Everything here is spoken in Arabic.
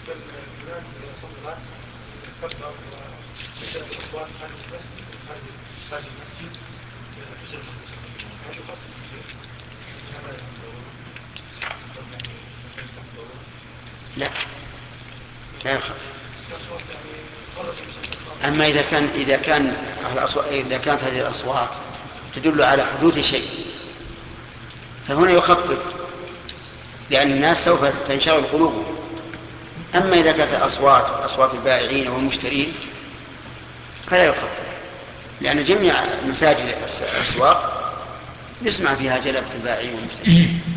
البلاد صلت كبر وسجلت الأصوات خارج المسجد خارج مساجد المسجد تجد هل يخفف الشيء؟ لا لا يخفف. أما إذا كانت هذه الأصوات تدل على حدوث شيء فهنا يخفف، لأن الناس سوف تنشغل قلوبهم. أما إذا كانت أصوات البائعين والمشترين فلا يخفف، لأن جميع مساجد الأسواق يسمع فيها جلبة البائعين والمشترين.